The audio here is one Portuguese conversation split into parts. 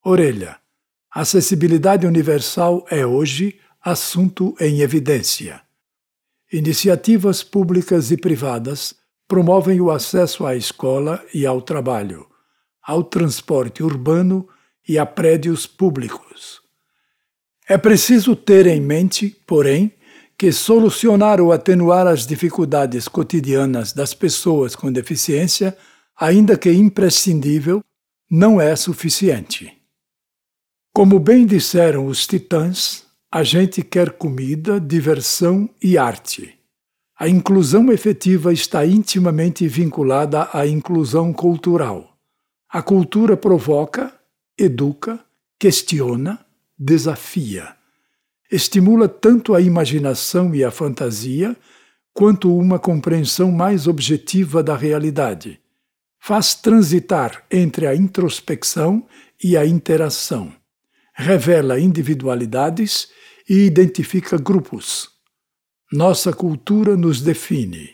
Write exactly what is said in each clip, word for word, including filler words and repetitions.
Orelha. Acessibilidade universal é hoje assunto em evidência. Iniciativas públicas e privadas promovem o acesso à escola e ao trabalho, ao transporte urbano e a prédios públicos. É preciso ter em mente, porém, que solucionar ou atenuar as dificuldades cotidianas das pessoas com deficiência, ainda que imprescindível, não é suficiente. Como bem disseram os titãs, a gente quer comida, diversão e arte. A inclusão efetiva está intimamente vinculada à inclusão cultural. A cultura provoca, educa, questiona, desafia. Estimula tanto a imaginação e a fantasia, quanto uma compreensão mais objetiva da realidade. Faz transitar entre a introspecção e a interação. Revela individualidades e identifica grupos. Nossa cultura nos define.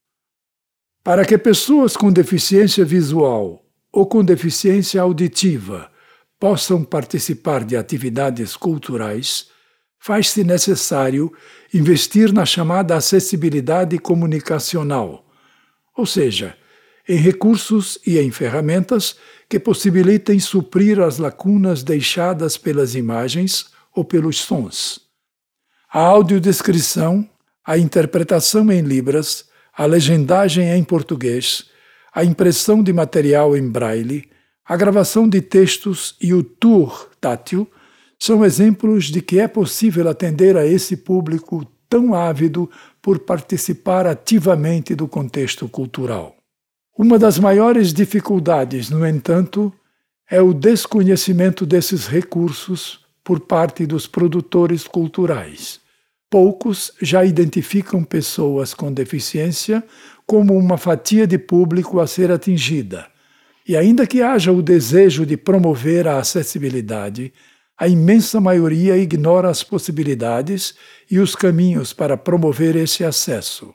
Para que pessoas com deficiência visual ou com deficiência auditiva possam participar de atividades culturais, faz-se necessário investir na chamada acessibilidade comunicacional, ou seja, em recursos e em ferramentas que possibilitem suprir as lacunas deixadas pelas imagens ou pelos sons. A audiodescrição, a interpretação em libras, a legendagem em português, a impressão de material em braille, a gravação de textos e o tour tátil são exemplos de que é possível atender a esse público tão ávido por participar ativamente do contexto cultural. Uma das maiores dificuldades, no entanto, é o desconhecimento desses recursos por parte dos produtores culturais. Poucos já identificam pessoas com deficiência como uma fatia de público a ser atingida. E ainda que haja o desejo de promover a acessibilidade, a imensa maioria ignora as possibilidades e os caminhos para promover esse acesso.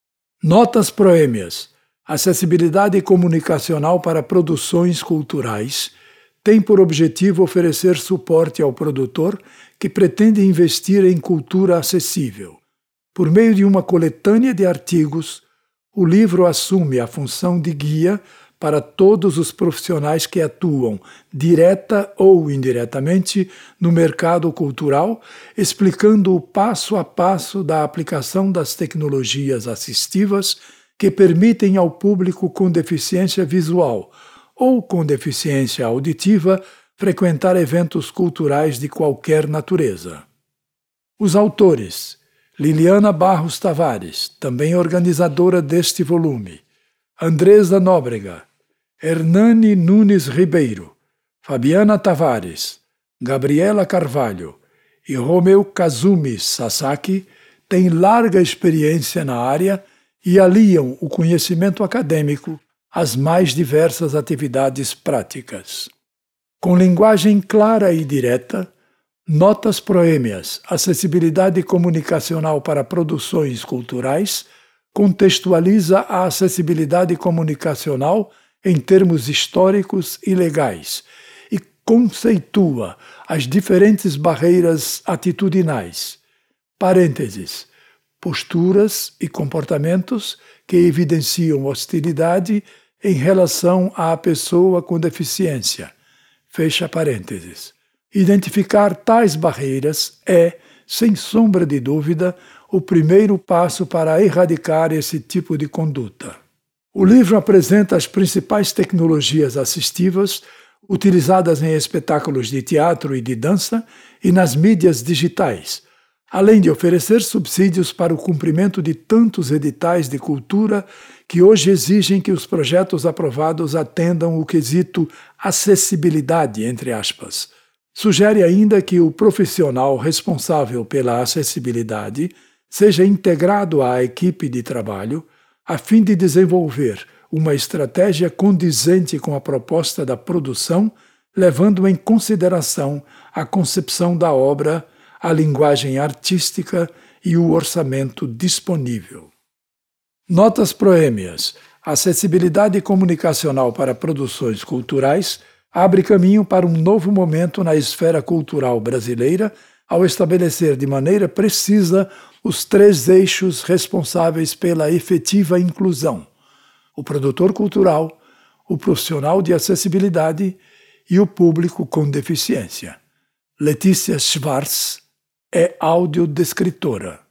Notas proêmias. Acessibilidade comunicacional para produções culturais tem por objetivo oferecer suporte ao produtor que pretende investir em cultura acessível. Por meio de uma coletânea de artigos, o livro assume a função de guia para todos os profissionais que atuam, direta ou indiretamente, no mercado cultural, explicando o passo a passo da aplicação das tecnologias assistivas que permitem ao público com deficiência visual ou com deficiência auditiva frequentar eventos culturais de qualquer natureza. Os autores: Liliana Barros Tavares, também organizadora deste volume, Andresa Nóbrega, Hernani Nunes Ribeiro, Fabiana Tavares, Gabriela Carvalho e Romeu Kazumi Sasaki, têm larga experiência na área e aliam o conhecimento acadêmico às mais diversas atividades práticas. Com linguagem clara e direta, Notas proêmias, acessibilidade comunicacional para produções culturais, contextualiza a acessibilidade comunicacional em termos históricos e legais e conceitua as diferentes barreiras atitudinais, parênteses, posturas e comportamentos que evidenciam hostilidade em relação à pessoa com deficiência, fecha parênteses. Identificar tais barreiras é, sem sombra de dúvida, o primeiro passo para erradicar esse tipo de conduta. O livro apresenta as principais tecnologias assistivas utilizadas em espetáculos de teatro e de dança e nas mídias digitais, além de oferecer subsídios para o cumprimento de tantos editais de cultura que hoje exigem que os projetos aprovados atendam o quesito acessibilidade, entre aspas. Sugere ainda que o profissional responsável pela acessibilidade seja integrado à equipe de trabalho a fim de desenvolver uma estratégia condizente com a proposta da produção, levando em consideração a concepção da obra, a linguagem artística e o orçamento disponível. Notas proêmias. Acessibilidade comunicacional para produções culturais abre caminho para um novo momento na esfera cultural brasileira ao estabelecer de maneira precisa os três eixos responsáveis pela efetiva inclusão: o produtor cultural, o profissional de acessibilidade e o público com deficiência. Letícia Schwartz é audiodescritora.